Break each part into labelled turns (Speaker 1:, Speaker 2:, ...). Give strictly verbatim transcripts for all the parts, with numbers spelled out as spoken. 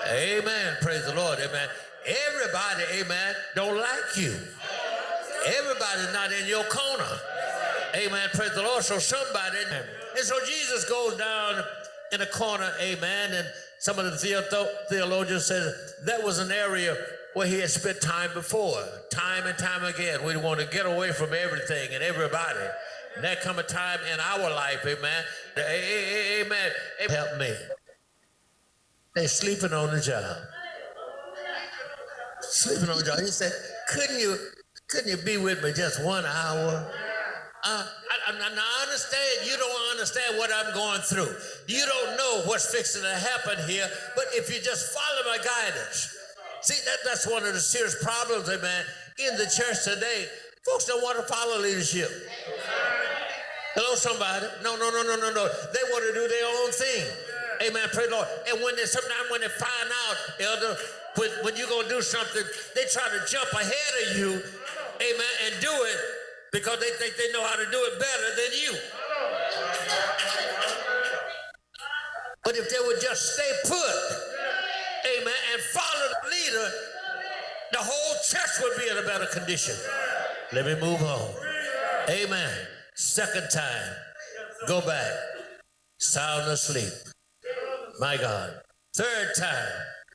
Speaker 1: Amen. Praise the Lord. Amen. Everybody, amen, don't like you. Everybody's not in your corner. Amen. Praise the Lord. So somebody, and so Jesus goes down in a corner, amen, and some of the theologians said that was an area where he had spent time before, time and time again. We want to get away from everything and everybody. And there come a time in our life, amen, amen, help me. They're sleeping on the job. Sleeping on the job. He said, couldn't you, couldn't you be with me just one hour? Uh, I, I, I understand you don't understand what I'm going through. You don't know what's fixing to happen here, but if you just follow my guidance. See, that, that's one of the serious problems, amen, in the church today. Folks don't want to follow leadership. Hello, somebody. No, no, no, no, no, no. They want to do their own thing. Amen, praise the Lord. And when they, sometimes when they find out, elder, when, when you're going to do something, they try to jump ahead of you, amen, and do it because they think they know how to do it better than you. But if they would just stay put, amen, and follow the leader, the whole church would be in a better condition. Let me move on. Amen. Second time, go back, sound asleep. My God. Third time,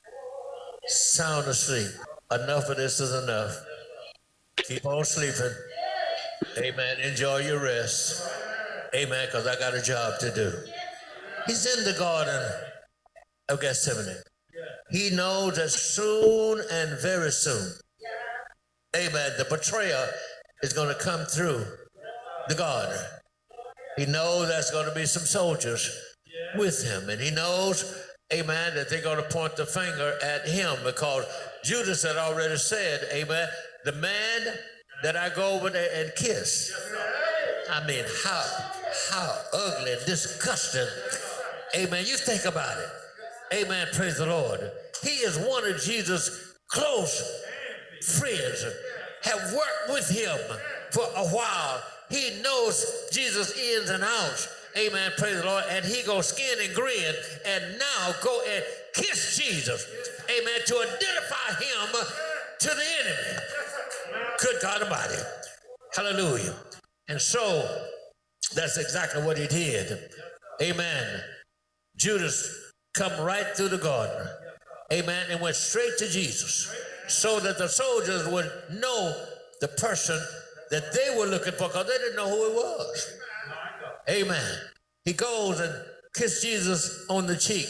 Speaker 1: sound asleep. Enough of this is enough. Keep on sleeping. Amen. Enjoy your rest. Amen, because I got a job to do. He's in the garden of Gethsemane. He knows that soon and very soon, amen, the betrayer is going to come through the garden. He knows there's going to be some soldiers with him, and he knows, amen, that they're going to point the finger at him because Judas had already said, amen, the man that I go over there and kiss. I mean, how, how ugly and disgusting. Amen. You think about it. Amen. Praise the Lord. He is one of Jesus' close friends, have worked with him for a while. He knows Jesus' ins and outs. Amen. Praise the Lord. And he goes skin and grin and now go and kiss Jesus. Amen. To identify him to the enemy. Good God Almighty. Hallelujah. And so that's exactly what he did. Amen. Judas come right through the garden. Amen. And went straight to Jesus so that the soldiers would know the person that they were looking for because they didn't know who it was. Amen. He goes and kissed Jesus on the cheek.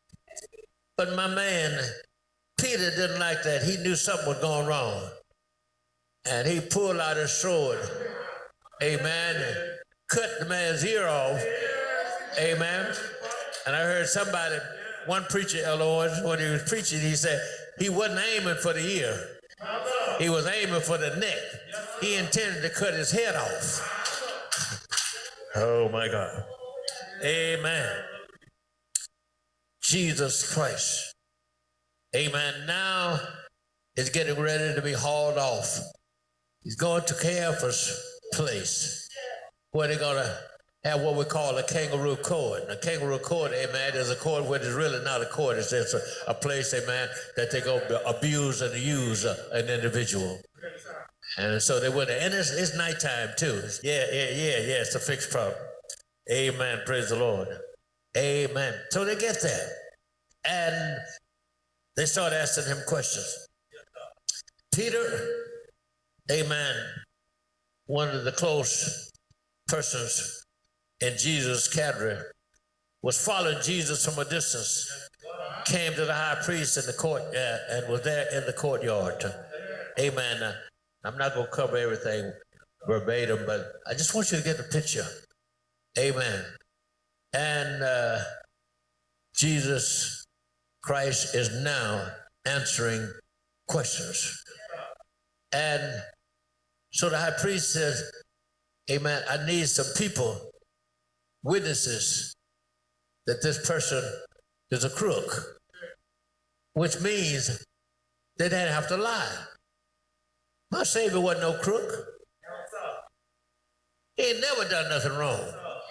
Speaker 1: But my man, Peter, didn't like that. He knew something was going wrong. And he pulled out his sword. Amen. And cut the man's ear off. Amen. And I heard somebody, one preacher, Eloise, when he was preaching, he said he wasn't aiming for the ear. He was aiming for the neck. He intended to cut his head off. Oh, my God. Amen. Jesus Christ. Amen. Now it's getting ready to be hauled off. He's going to Caiaphas' place where they're going to have what we call a kangaroo court. A kangaroo court, amen, is a court where there's really not a court. It's just a, a place, amen, that they go abuse and use uh, an individual. And so they went, and it's, it's nighttime too. Yeah, yeah, yeah, yeah, it's a fixed problem. Amen, praise the Lord. Amen. So they get there, and they start asking him questions. Peter, amen, one of the close persons in Jesus' cadre, was following Jesus from a distance, came to the high priest in the court uh, and was there in the courtyard. Amen. Uh, I'm not going to cover everything verbatim, but I just want you to get the picture. Amen. And uh, Jesus Christ is now answering questions. And so the high priest says, amen, I need some people, witnesses, that this person is a crook, which means they didn't have to lie. My Savior wasn't no crook. He ain't never done nothing wrong.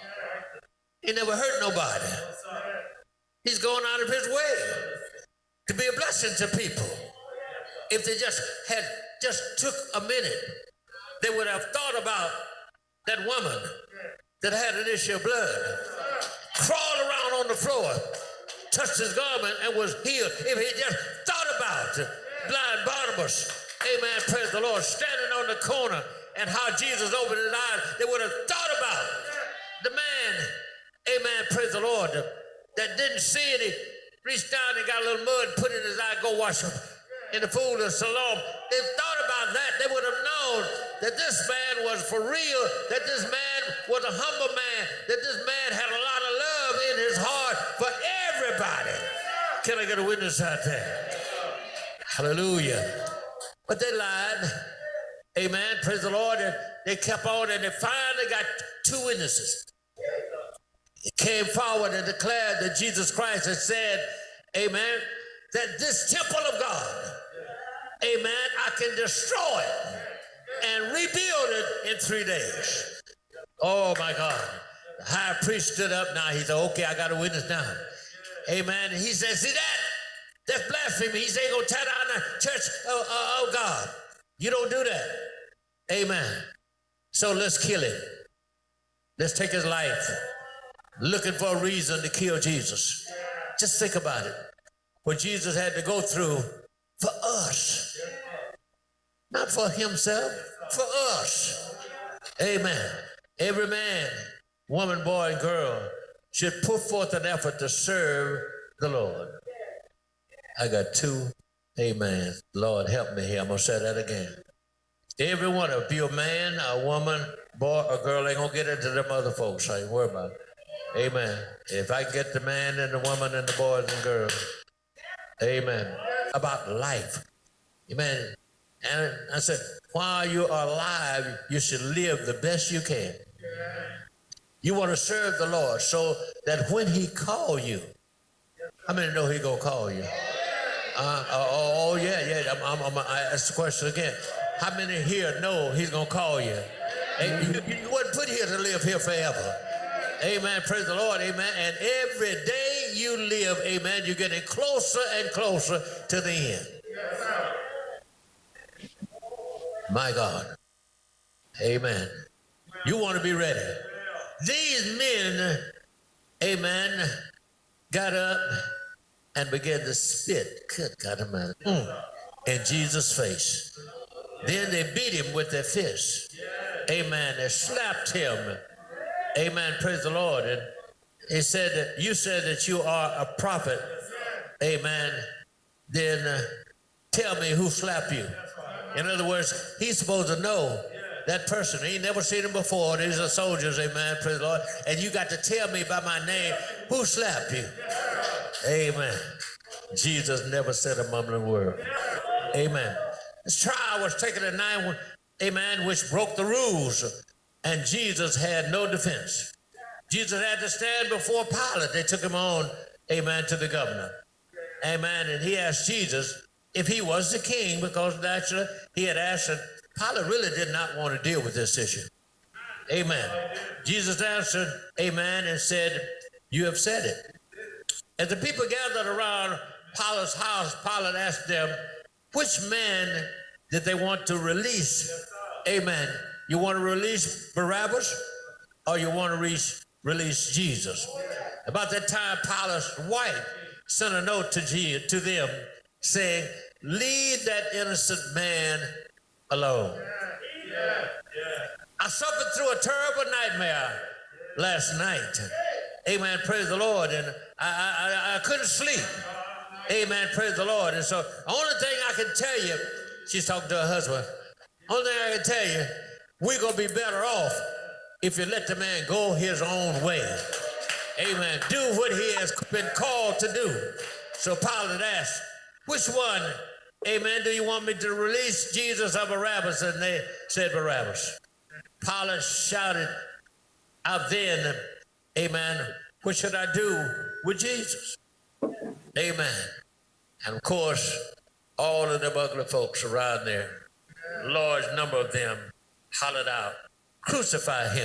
Speaker 1: He never hurt nobody. He's going out of his way to be a blessing to people. If they just had just took a minute, they would have thought about that woman that had an issue of blood, crawled around on the floor, touched his garment, and was healed. If he just thought about blind Barnabas, amen, praise the Lord, standing on the corner and how Jesus opened his eyes, they would have thought about the man, amen, praise the Lord, that didn't see it. He reached down and got a little mud, put it in his eye, go wash him in the pool of Siloam. They thought about that. They would have known that this man was for real, that this man was a humble man, that this man had a lot of love in his heart for everybody. Can I get a witness out there? Hallelujah. But they lied. Amen. Praise the Lord. And they kept on, and they finally got two witnesses. He came forward and declared that Jesus Christ had said, amen, that this temple of God, amen, I can destroy it and rebuild it in three days. Oh my God. The high priest stood up now. He said, okay, I got a witness now. Amen. And he said, see that? That's blasphemy. He said, go tear down the church of, of, of God. You don't do that. Amen. So let's kill him. Let's take his life. Looking for a reason to kill Jesus. Just think about it. What Jesus had to go through for us. Not for himself, for us. Amen. Every man, woman, boy, and girl should put forth an effort to serve the Lord. I got two. Amen. Lord, help me here. I'm going to say that again. Every one of you, a man, a woman, boy, or girl, ain't going to get into them other folks. I ain't worried about it. Amen. If I get the man and the woman and the boys and girls, amen, about life. Amen. And I said, while you are alive, you should live the best you can. You want to serve the Lord so that when he call you, how many know he going to call you? Uh, oh, oh, yeah, yeah. I'm, I'm, I'm, I ask the question again. How many here know he's going to call you? Hey, you, you wasn't put here to live here forever. Amen. Praise the Lord. Amen. And every day you live, amen, you're getting closer and closer to the end. My God. Amen. You want to be ready. These men, amen, got up and began to spit, good God Almighty, mm, in Jesus' face. Then they beat him with their fists. Amen. They slapped him. Amen. Praise the Lord. And he said that you said that you are a prophet. Amen. Then uh, tell me who slapped you. In other words, he's supposed to know that person. He never seen him before. These are soldiers. Amen. Praise the Lord. And you got to tell me by my name who slapped you. Amen. Jesus never said a mumbling word. Amen. This trial was taken at night, amen, which broke the rules. And Jesus had no defense. Jesus had to stand before Pilate. They took him on, amen, to the governor. Amen. And he asked Jesus if he was the king, because naturally he had asked, and Pilate really did not want to deal with this issue. Amen. Jesus answered, amen, and said, you have said it. As the people gathered around Pilate's house, Pilate asked them, which man did they want to release? Amen. You want to release Barabbas, or you want to release, release Jesus? About that time, Pilate's wife sent a note to, Jesus, to them saying, leave that innocent man alone. Yeah, yeah. I suffered through a terrible nightmare last night. Amen, praise the Lord. And I, I, I couldn't sleep. Amen, praise the Lord. And so the only thing I can tell you, she's talking to her husband, only thing I can tell you, we're going to be better off if you let the man go his own way. Amen. Do what he has been called to do. So Pilate asked, which one, amen, do you want me to release, Jesus or Barabbas? And they said Barabbas. Pilate shouted out then, amen, what should I do with Jesus? Amen. And of course, all of them ugly folks around there, a large number of them, hollered out, crucify him.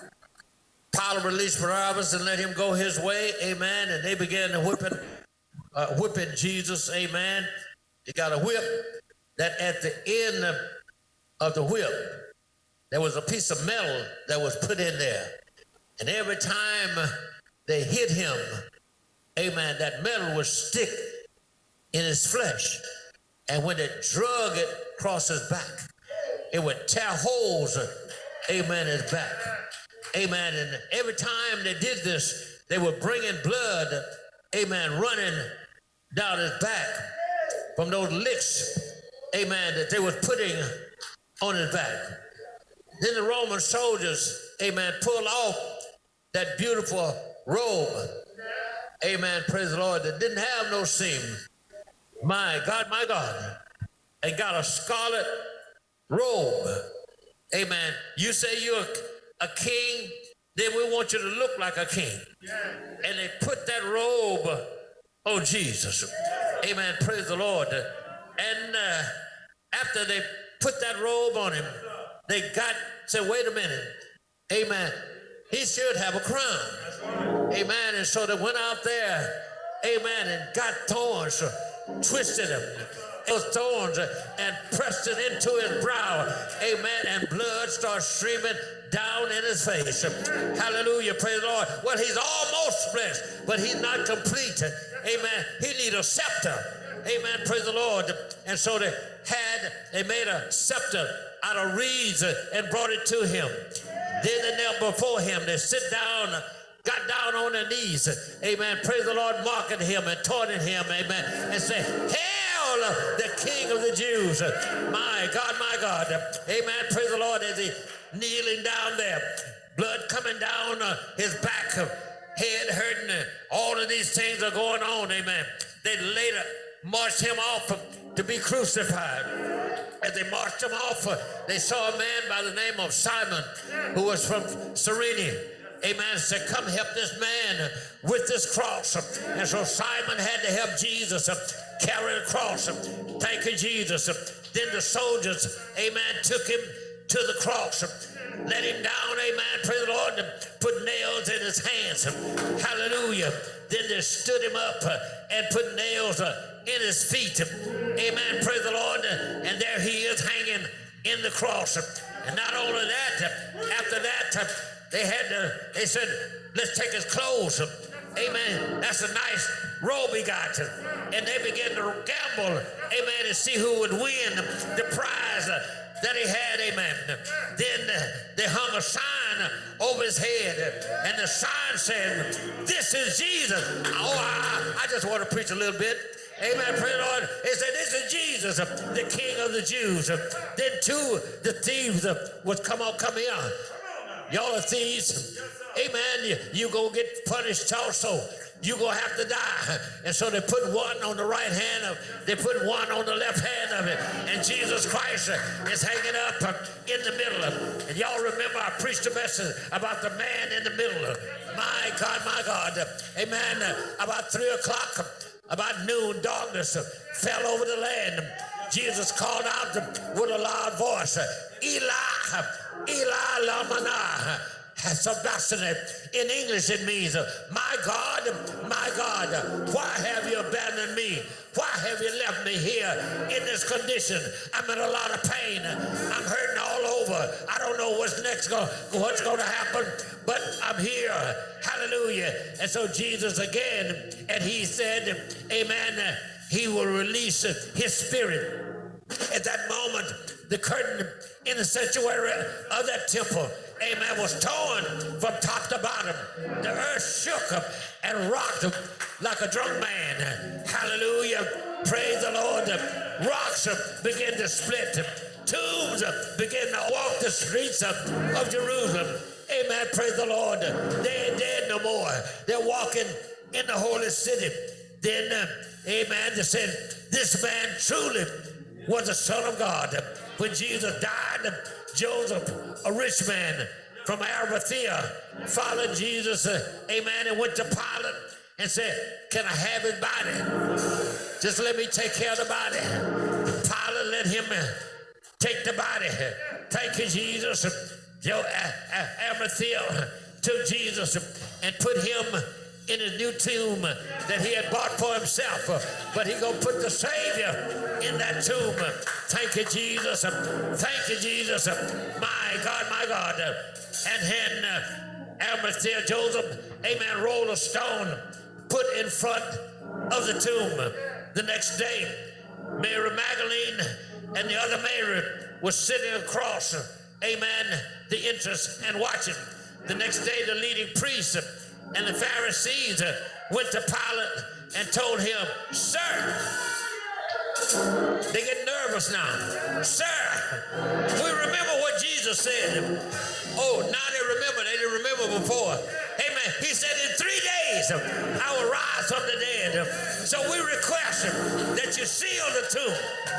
Speaker 1: Pilate released Barabbas and let him go his way, amen, and they began to whip him uh, whipping Jesus, amen. He got a whip that at the end of, of the whip, there was a piece of metal that was put in there. And every time they hit him, amen, that metal would stick in his flesh. And when they drug it across his back, it would tear holes, amen, in his back. Amen. And every time they did this, they were bringing blood, amen, running down his back from those licks, amen, that they was putting on his back. Then the Roman soldiers, amen, pulled off that beautiful robe, amen, praise the Lord, that didn't have no seam. My God, my God, and got a scarlet robe, amen. You say you're a king, then we want you to look like a king. And they put that robe on Jesus. Amen. Praise the Lord. And uh, after they put that robe on him, they got, said, wait a minute. Amen. He should have a crown. Amen. And so they went out there, amen, and got thorns, twisted him. Those thorns and pressed it into his brow, amen, and blood starts streaming down in his face. Hallelujah, praise the Lord. Well, he's almost blessed, but he's not complete. Amen. He needs a scepter. Amen, praise the Lord. And so they had, they made a scepter out of reeds and brought it to him. Then they knelt before him. They sit down, got down on their knees. Amen, praise the Lord, mocking him and taunting him. Amen, and say, hail the King of the Jews. My God, my God. Amen, praise the Lord, as he kneeling down there, blood coming down uh, his back, uh, head hurting, uh, all of these things are going on, amen. They later marched him off uh, to be crucified. As they marched him off, uh, they saw a man by the name of Simon, who was from Cyrene. Amen, said, come help this man with this cross. And so Simon had to help Jesus uh, carry the cross. Thank you, Jesus. Then the soldiers, amen, took him to the cross, let him down, amen, praise the Lord, put nails in his hands, hallelujah. Then they stood him up and put nails in his feet, amen, praise the Lord, and there he is hanging in the cross. And not only that, after that, they had to, they said, let's take his clothes, amen, that's a nice robe he got, and they began to gamble, amen, to see who would win the prize that he had, amen. Then uh, they hung a sign over his head, and the sign said, this is Jesus. Oh, I, I just want to preach a little bit. Amen, praise the Lord. It said, this is Jesus, the King of the Jews. Then two, the thieves was come on, come here. Y'all are thieves. Amen, you, you gonna get punished also. You're going to have to die. And so they put one on the right hand of, they put one on the left hand of it. And Jesus Christ is hanging up in the middle of it. And y'all remember I preached a message about the man in the middle of it. My God, my God. Amen. About three o'clock, about noon, darkness fell over the land. Jesus called out with a loud voice, Eli, Eli lama sabachthani. In English it means, my God, my God, why have you abandoned me? Why have you left me here in this condition? I'm in a lot of pain. I'm hurting all over. I don't know what's next, go, what's going to happen, but I'm here. Hallelujah. And so Jesus again, and he said, amen, he will release his spirit. At that moment, the curtain in the sanctuary of that temple, amen, was torn from top to bottom. The earth shook up and rocked like a drunk man. Hallelujah. Praise the Lord. Rocks began to split. Tombs began to walk the streets of, of Jerusalem. Amen. Praise the Lord. They ain't dead no more. They're walking in the holy city. Then, uh, amen, they said, this man truly was the Son of God. When Jesus died, Joseph, a rich man from Arimathea, followed Jesus, uh, amen, and went to Pilate and said, can I have his body? Just let me take care of the body. Pilate let him uh, take the body. Thank you, Jesus. Joe, uh, uh, Arimathea took Jesus and put him in his new tomb that he had bought for himself. But he gonna put the Savior in that tomb. Thank you, Jesus. Thank you, Jesus. My God, my God. And then uh, Arimathea, Joseph, amen, rolled a stone, put in front of the tomb. The next day, Mary Magdalene and the other Mary was sitting across, amen, the entrance and watching. The next day, the leading priests and the Pharisees went to Pilate and told him, sir, they get nervous now. Sir, we remember what Jesus said. Oh, now they remember. They didn't remember before. Amen. He said, in three days, I will rise from the dead. So we request that you seal the tomb.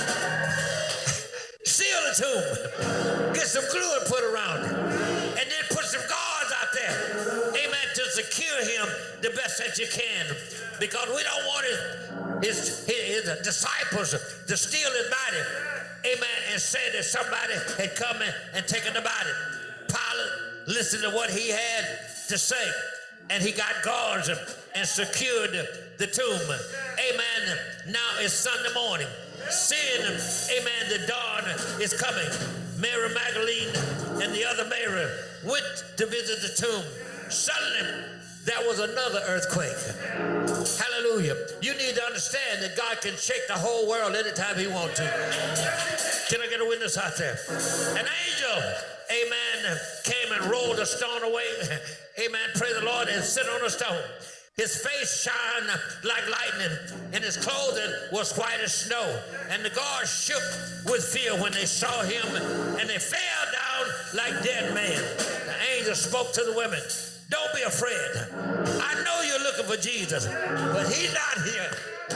Speaker 1: Seal the tomb. Get some glue and put around it. And then put some guards out there. Amen. To secure him the best that you can. Because we don't want his, his, his, his disciples to steal his body. Amen. And say that somebody had come in and taken the body. Pilate listened to what he had to say. And he got guards and secured the tomb. Amen. Now it's Sunday morning. Seeing, amen, the dawn is coming. Mary Magdalene and the other Mary went to visit the tomb. Suddenly, there was another earthquake. Hallelujah. You need to understand that God can shake the whole world anytime he wants to. Can I get a witness out there? An angel, amen, came and rolled a stone away. Amen, praise the Lord, and sit on a stone. His face shined like lightning, and his clothing was white as snow. And the guards shook with fear when they saw him, and they fell down like dead men. The angel spoke to the women. Don't be afraid. I know you're looking for Jesus, but he's not here.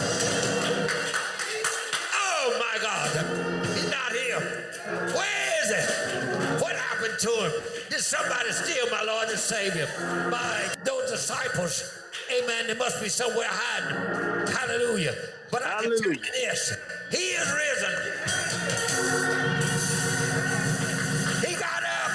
Speaker 1: Oh, my God. He's not here. Where is he? What happened to him? Did somebody steal my Lord and Savior? My, those disciples, amen, they must be somewhere hiding. Hallelujah. But I can tell you this. He is risen. He got up.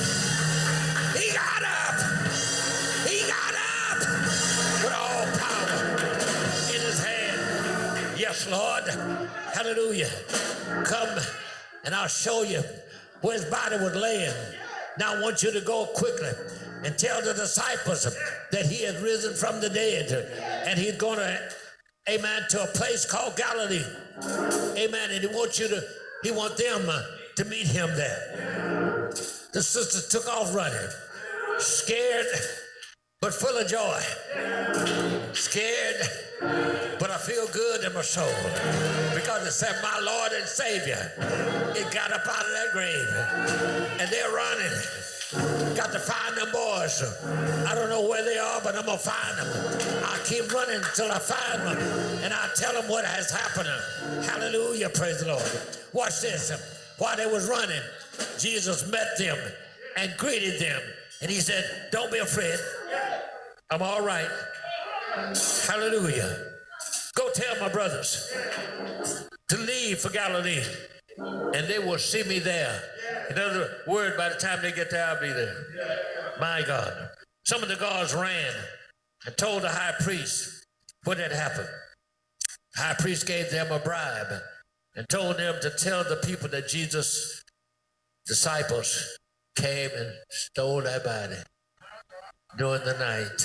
Speaker 1: He got up. He got up with all power in his hand. Yes, Lord. Hallelujah. Come and I'll show you where his body was laying. Now I want you to go quickly and tell the disciples that he has risen from the dead. And he's going to, amen, to a place called Galilee. Amen. And he wants you to, he wants them uh, to meet him there. The sisters took off running, scared, but full of joy. Scared, but I feel good in my soul. Because it said, my Lord and Savior, it got up out of that grave. And they're running. Got to find them boys. I don't know where they are, but I'm going to find them. I'll keep running until I find them. And I'll tell them what has happened. Hallelujah, praise the Lord. Watch this. While they was running, Jesus met them and greeted them. And he said, don't be afraid. I'm all right. Hallelujah. Go tell my brothers to leave for Galilee, and they will see me there. In other words, by the time they get there, I'll be there. My God. Some of the guards ran and told the high priest what had happened. The high priest gave them a bribe and told them to tell the people that Jesus' disciples came and stole their body during the night.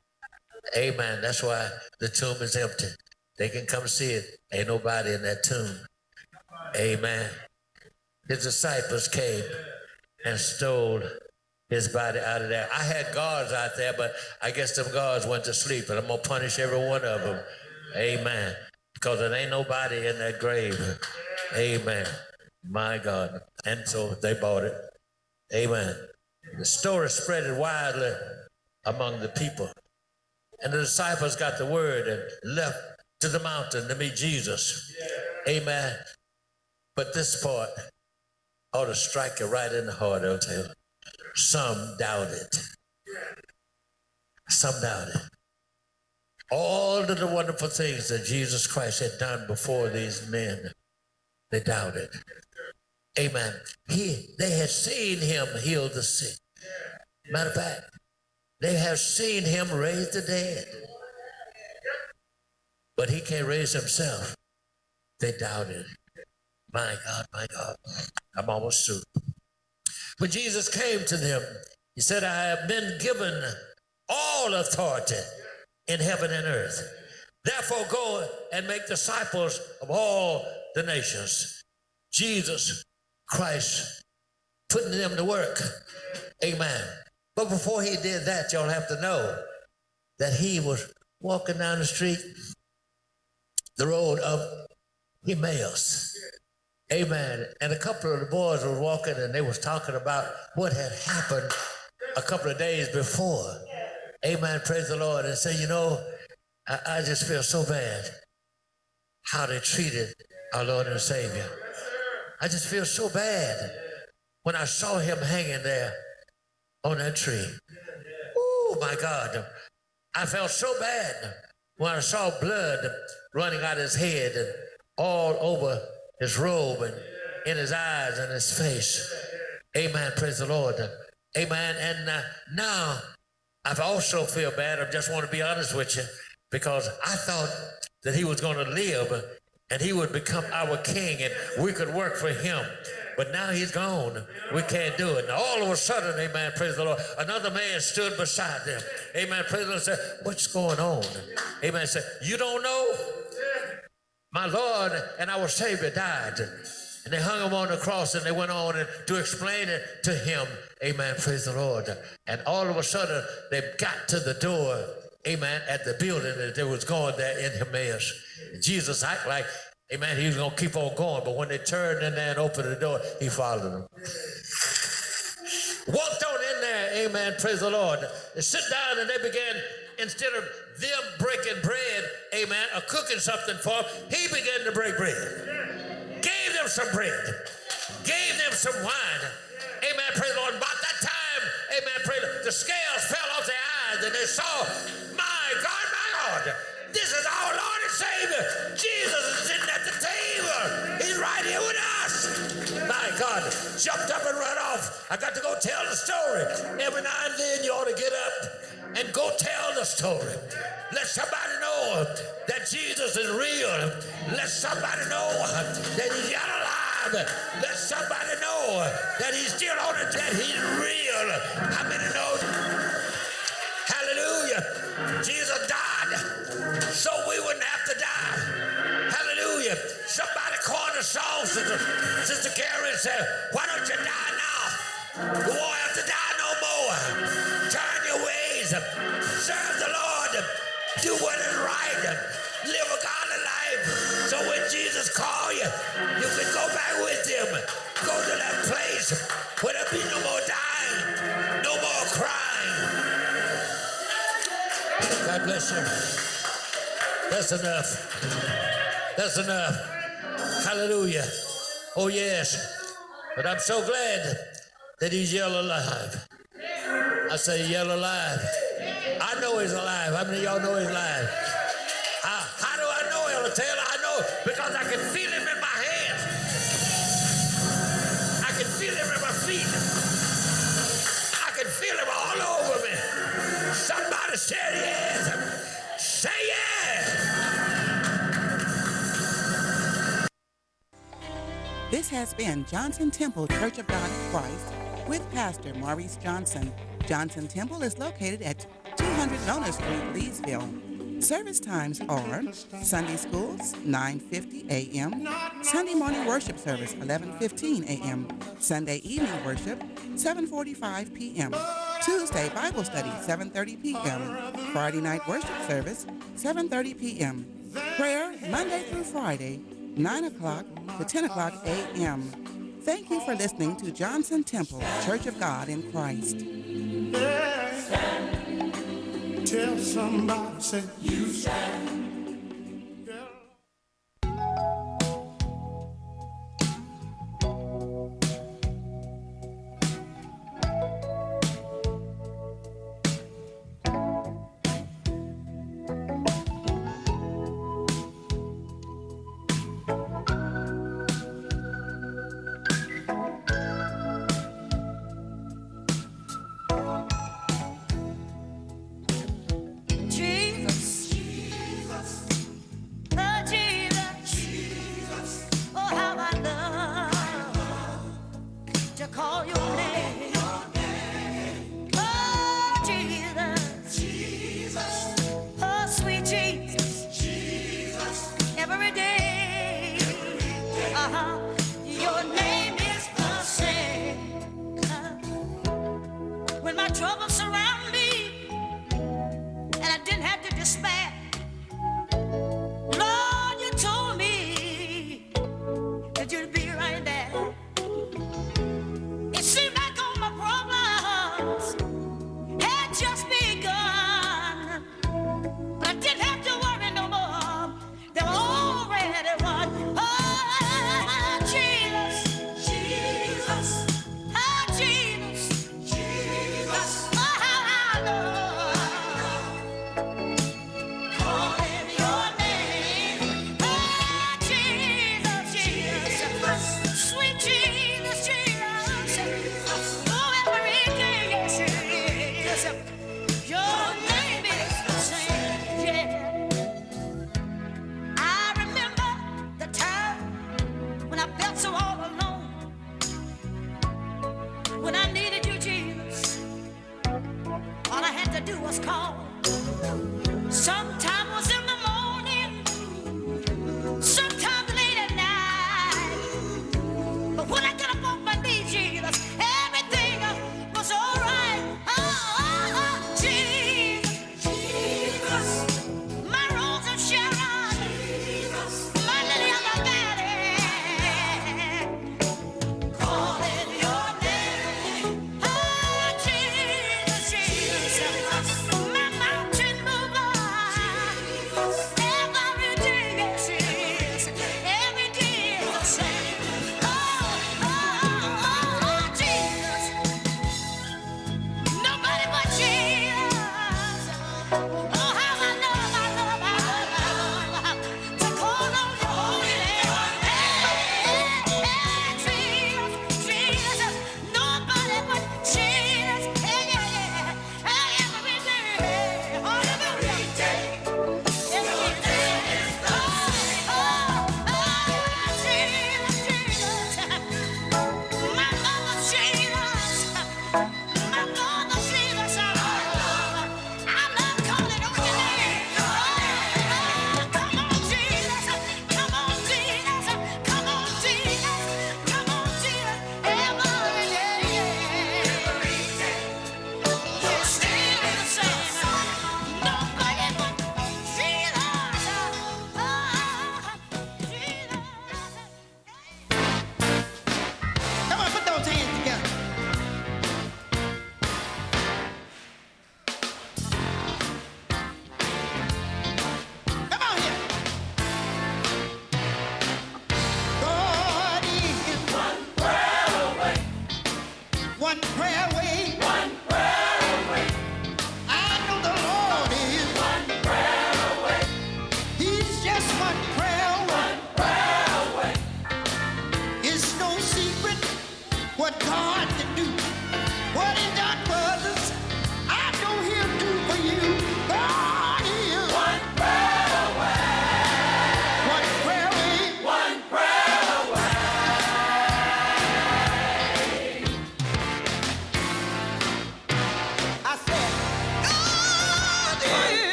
Speaker 1: Amen. That's why the tomb is empty. They can come see it. Ain't nobody in that tomb. Amen. His disciples came and stole his body out of there. I had guards out there, but I guess them guards went to sleep, and I'm going to punish every one of them. Amen. Because there ain't nobody in that grave. Amen. My God. And so they bought it. Amen. The story spread it widely among the people. And the disciples got the word and left to the mountain to meet Jesus. Amen. But this part ought to strike you right in the heart, I'll tell you. Some doubted. Some doubted. All of the wonderful things that Jesus Christ had done before these men, they doubted. Amen. He, they had seen him heal the sick. Matter of fact, They have seen him raise the dead, but he can't raise himself. They doubted. My God, my God. I'm almost through. When Jesus came to them, he said, I have been given all authority in heaven and earth. Therefore, go and make disciples of all the nations. Jesus Christ putting them to work. Amen. But before he did that, y'all have to know that he was walking down the street, the road of Emmaus. Amen. And a couple of the boys were walking and they was talking about what had happened a couple of days before. Amen. Praise the Lord. And say, you know, I, I just feel so bad how they treated our Lord and Savior. I just feel so bad when I saw him hanging there on that tree. Oh, my God. I felt so bad when I saw blood running out of his head and all over his robe and in his eyes and his face. Amen. Praise the Lord. Amen. And uh, now I also feel bad. I just want to be honest with you, because I thought that he was going to live and he would become our king and we could work for him. But now he's gone. We can't do it. Now all of a sudden, amen, praise the Lord, another man stood beside them. Amen, praise the Lord, said, what's going on? Amen, said, you don't know? My Lord and our Savior died. And they hung him on the cross and they went on and to explain it to him. Amen, praise the Lord. And all of a sudden, they got to the door, amen, at the building that they was going there in Emmaus. Jesus acted like, amen, he was going to keep on going. But when they turned in there and opened the door, he followed them. Walked on in there, amen, praise the Lord. They sit down and they began, instead of them breaking bread, amen, or cooking something for them, he began to break bread. Gave them some bread. Gave them some wine. Amen, praise the Lord. About that time, amen, praise the Lord, the scales fell off their eyes and they saw, my God, my God, this is our Lord and Savior. Jesus is sitting at the table. He's right here with us. My God, jumped up and ran off. I got to go tell the story. Every now and then you ought to get up and go tell the story. Let somebody know that Jesus is real. Let somebody know that he's yet alive. Let somebody know that he's still on it, that he's real. How many know? Hallelujah. Jesus died so we wouldn't have to die. Hallelujah. Somebody called the song, Sister, Sister Carrie, and said, why don't you die now? You won't have to die no more. Turn your ways. Serve the Lord. Do what is right. Live a godly life. So when Jesus calls you, you can go back with him. Go to that place where there'll be no more dying, no more crying. God bless you. That's enough. That's enough. Hallelujah. Oh, yes. But I'm so glad that he's yet alive. I say yet alive. I know he's alive. How many of y'all know he's alive? How, how do I know, Elder Taylor? I know because I can feel him in my hands. I can feel him in my feet. I can feel him all over me. Somebody said yes. Say yes.
Speaker 2: This has been Johnson Temple Church of God in Christ with Pastor Maurice Johnson. Johnson Temple is located at two hundred Nona Street, Leesville. Service times are Sunday schools, nine fifty a.m., Sunday morning worship service, eleven fifteen a.m., Sunday evening worship, seven forty-five p.m., Tuesday Bible study, seven thirty p.m., Friday night worship service, seven thirty p.m., prayer Monday through Friday, nine o'clock to ten o'clock a.m. Thank you for listening to Johnson Temple, Church of God in Christ.
Speaker 3: Yeah. Tell somebody, say, you stand.